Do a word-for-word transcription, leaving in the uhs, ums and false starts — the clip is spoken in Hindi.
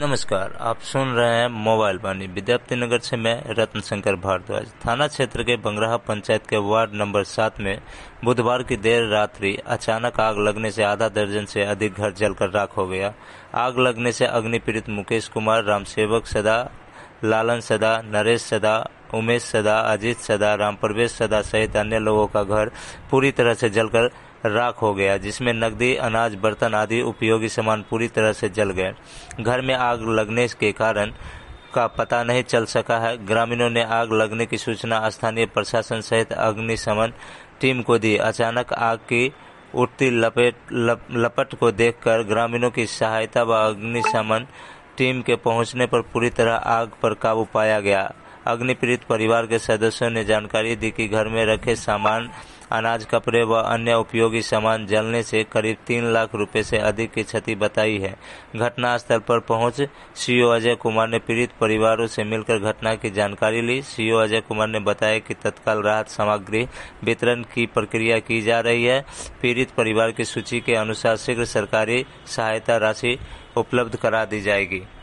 नमस्कार, आप सुन रहे हैं मोबाइल वाणी। विद्यार्थी नगर से मैं रत्न शंकर भारद्वाज। थाना क्षेत्र के बंगराहा पंचायत के वार्ड नंबर सात में बुधवार की देर रात्रि अचानक आग लगने से आधा दर्जन से अधिक घर जलकर राख हो गया। आग लगने से अग्निपीड़ित मुकेश कुमार, रामसेवक सदा, लालन सदा, नरेश सदा, उमेश सदा, अजीत सदा, रामप्रवेश सदा सहित अन्य लोगों का घर पूरी तरह से जलकर राख हो गया, जिसमें नकदी, अनाज, बर्तन आदि उपयोगी सामान पूरी तरह से जल गए। घर में आग लगने के कारण का पता नहीं चल सका है। ग्रामीणों ने आग लगने की सूचना स्थानीय प्रशासन सहित अग्निशमन टीम को दी। अचानक आग की उठती लपेट लप, लपट को देखकर ग्रामीणों की सहायता व अग्निशमन टीम के पहुंचने पर पूरी तरह आग पर काबू पाया गया। अग्निपीड़ित परिवार के सदस्यों ने जानकारी दी कि घर में रखे सामान, अनाज, कपड़े व अन्य उपयोगी सामान जलने से करीब तीन लाख रुपए से अधिक की क्षति बताई है। घटनास्थल पर पहुंच सीओ अजय कुमार ने पीड़ित परिवारों से मिलकर घटना की जानकारी ली। सीओ अजय कुमार ने बताया कि तत्काल राहत सामग्री वितरण की प्रक्रिया की जा रही है। पीड़ित परिवार की सूची के अनुसार शीघ्र सरकारी सहायता राशि उपलब्ध करा दी जाएगी।